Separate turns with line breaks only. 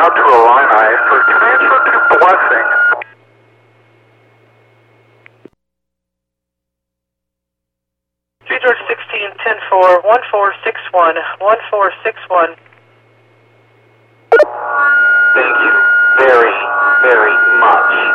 now to Illini for transfer to Blessing.
George 16, 10-4, 1461, 1461.
Thank you very, very much.